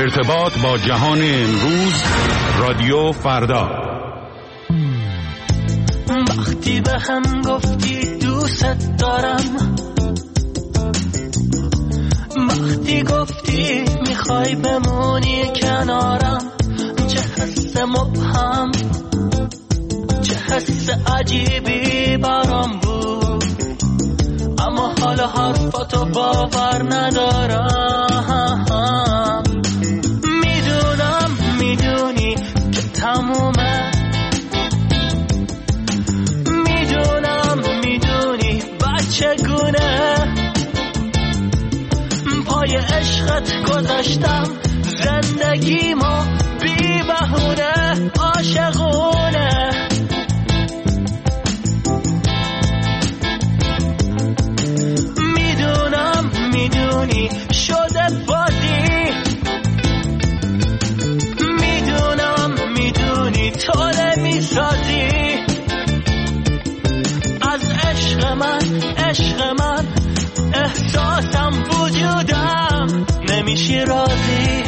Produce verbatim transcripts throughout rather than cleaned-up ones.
ارتباط با جهان امروز، رادیو فردا. وقتی به هم گفتی دوست دارم، وقتی گفتی میخوای بمونی کنارم، چه حس مبهم، چه حس عجیبی برام بود، اما حالا حرفاتو باور ندارم. میدونم میدونی که تمومه، میدونم میدونی بچگونه پای عشقت گذاشتم زندگیمو بی بهونه عاشقونه. میدونم میدونی شده بازی، میدونم میدونی توله میسازی از عشق من، عشق من احساسم وجودم نمیشی راضی.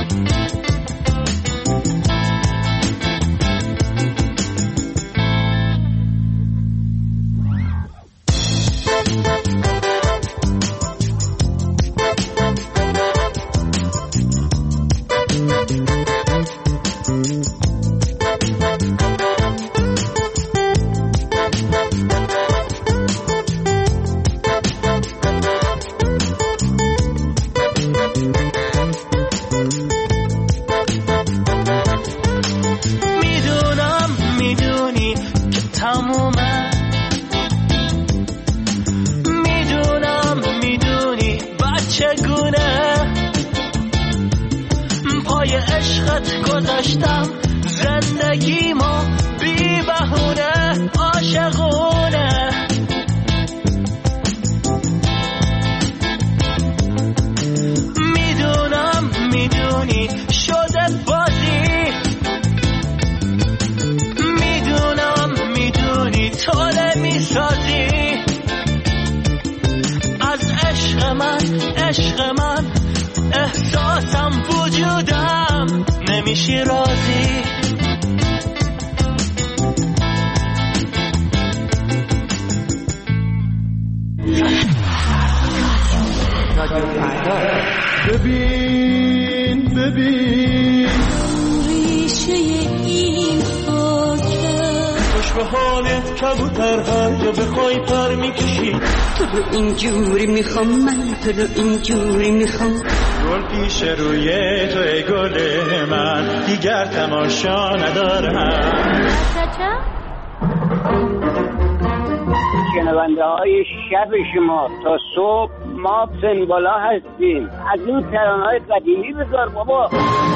عشق من احساسم وجودم نمیشی راضی. ببین ببین ریشه این خاکه خوش به حالت کبوتر هر جا بخوای پر میکشی. تو رو اینجوری میخوام من، تو رو اینجوری میخوام. گل پیش روی تو ای گل من، دیگر تماشا ندارم. شنونده های شب شما تا صبح ما سنبالا هستیم. از این ترانه‌های قدیمی بذار بابا.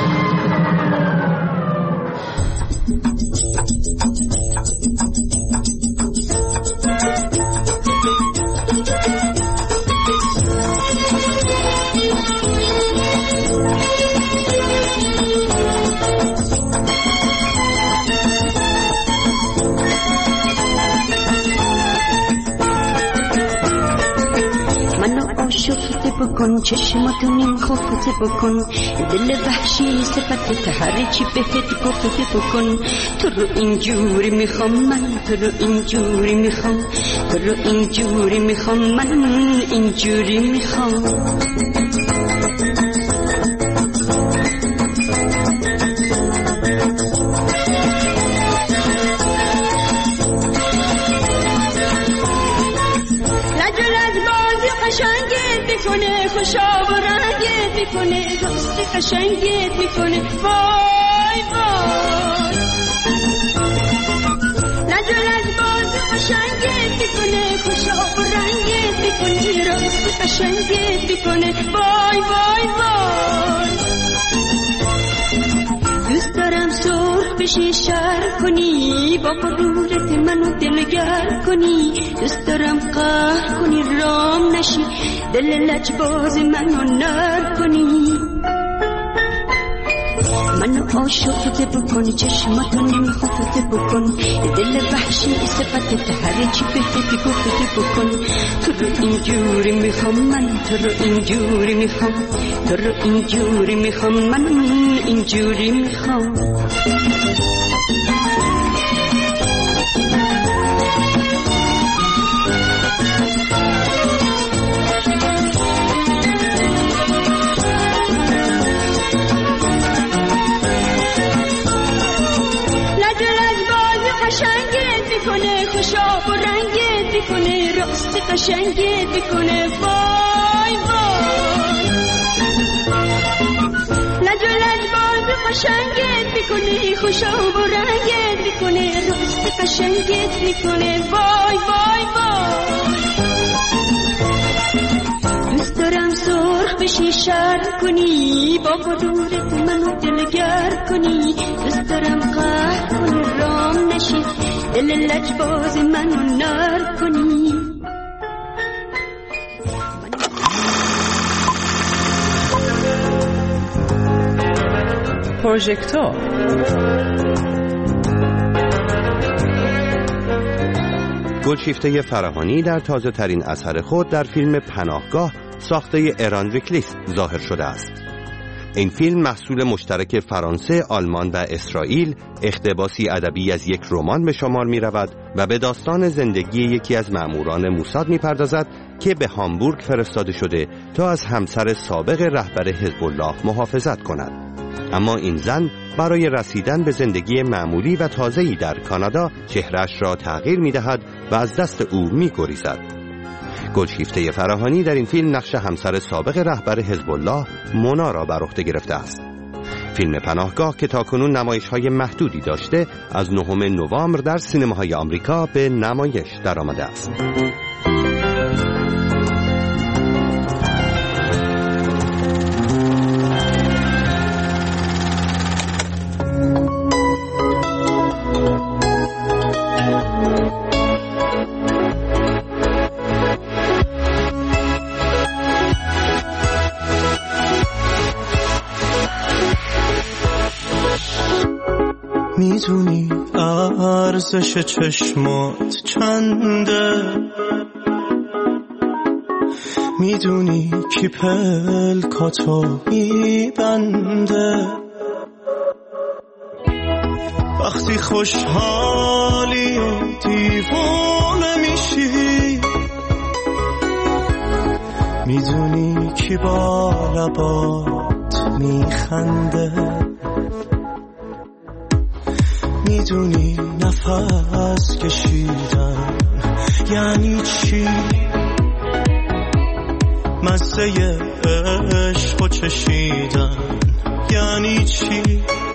شفته بکن چشماتو نیم خفته بکن، دل وحشی صفت هر چی بهت گفته بکن. تو رو اینجوری میخوام من، تو رو اینجوری میخوام، تو رو اینجوری میخوام من، اینجوری میخوام. میکنه خوشا و رنگت میکنه، دوست قشنگت میکنه. وای وای نظر از باز قشنگت میکنه، خوشا و رنگت میکنه، دوست قشنگت میکنه. وای وای وای دوست دارم سرخ بشی شر کنی، با قرورت منو دلگر کنی. دوست دارم قهر کنی رام نشی، دل لجباز منو نر کنی. منو آشفته بکن چشماتو نمیخوفته بکن دل وحشی صفت هر چی بهت گفته بکن تو رو اینجوری میخوام من تو رو اینجوری میخوام تو رو اینجوری میخوام من اینجوری میخوام خوشاب و رنگت بکنه راست قشنگت بکنه وای وای لج و لج باز قشنگت بکنه خوشاب و رنگت بکنه راست قشنگت بکنه وای وای وای دوست دارم سرخ بشی شرم کنی با غرورت منو دلگر کنی دوست دارم قهر کنی رام نشی دل لجباز منو نار کنی پروژکتور گلشیفته فراهانی در تازه ترین اثر خود در فیلم پناهگاه ساخته ایران ویکلیس ظاهر شده است. این فیلم محصول مشترک فرانسه، آلمان و اسرائیل اقتباسی ادبی از یک رمان به شمار می رود و به داستان زندگی یکی از مأموران موساد می پردازد که به هامبورگ فرستاده شده تا از همسر سابق رهبر حزب الله محافظت کند. اما این زن برای رسیدن به زندگی معمولی و تازه‌ای در کانادا چهره‌اش را تغییر می دهد و از دست او می گریزد. گلشیفته فراهانی در این فیلم نقش همسر سابق رهبر حزب الله مونا را بر عهده گرفته است. فیلم پناهگاه که تاکنون نمایش‌های محدودی داشته از نهم نوامبر در سینماهای آمریکا به نمایش درآمده است. میدونی ارزش چشمات چنده میدونی کی پلکاتو میبنده وقتی خوشحالی و دیوانه میشی میدونی کی با لبات میخنده میدونی نفس کشیدن یعنی چی مزه عشق و چشیدن یعنی چی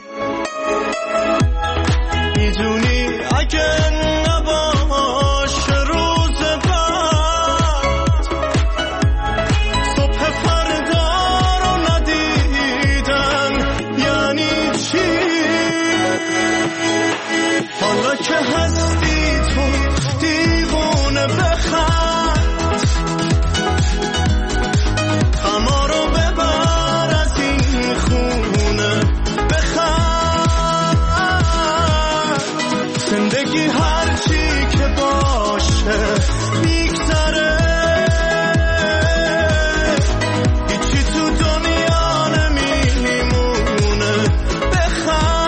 میدونی اگه نباشه روز بعد صبح فردا رو ندیدن یعنی چی حالا که هستی تو دیوونه بخند اما رو ببر از این خونه بخند زندگی هرچی که باشه میگذره هیچی تو دنیا نمیمونه بخند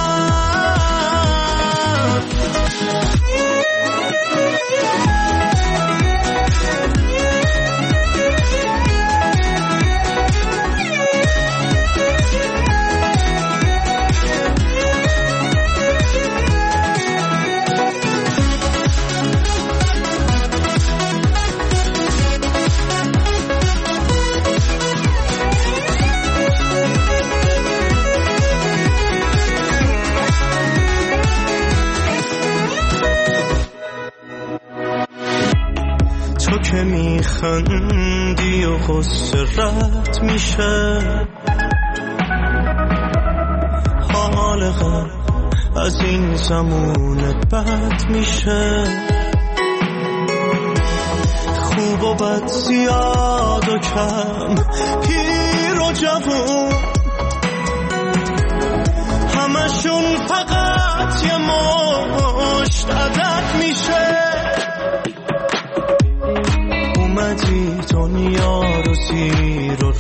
که میخندی و غصه رد میشه حال غم از این زمونت بد میشه خوب و بد زیاد و کم پیر و جوون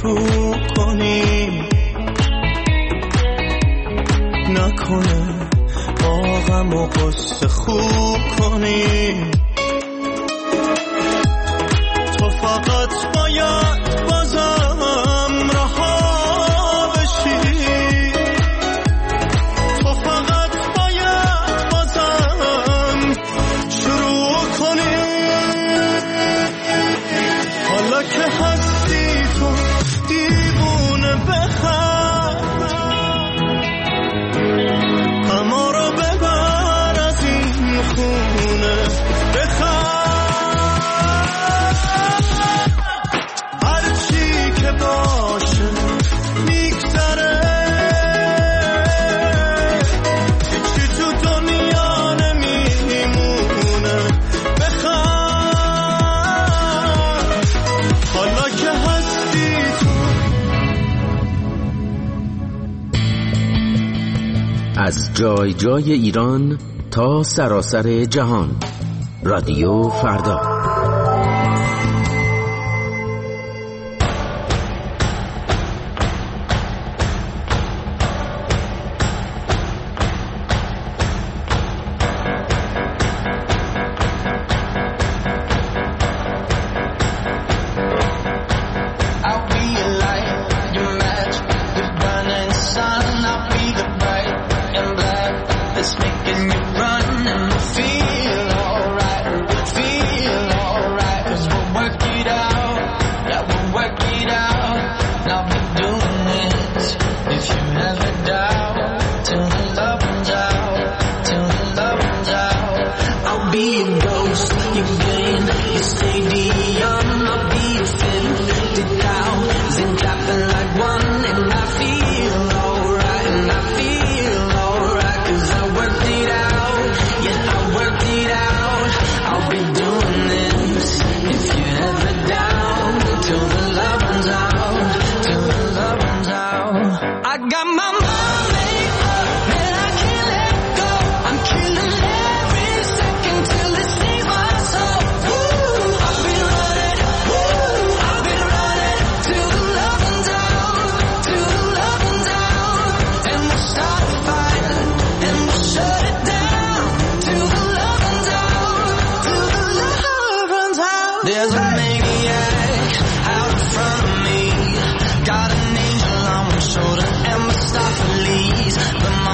گفتگو کنیم، نکنه با غم و قصه خوب کنیم. تو فقط باید بازم رها بشی، تو فقط باید بازم شروع کنی. حالا که هستی تو دیوونه بخند، اما رو ببر از این خونه بخند. هرچی که باشه میگذره، هیچی تو دنیا نمیمونه. بخند حالا که هستی تو. از جای جای ایران تا سراسر جهان، رادیو فردا. There's a maniac out in front of me, got an angel on my shoulder and Mephistopheles, but my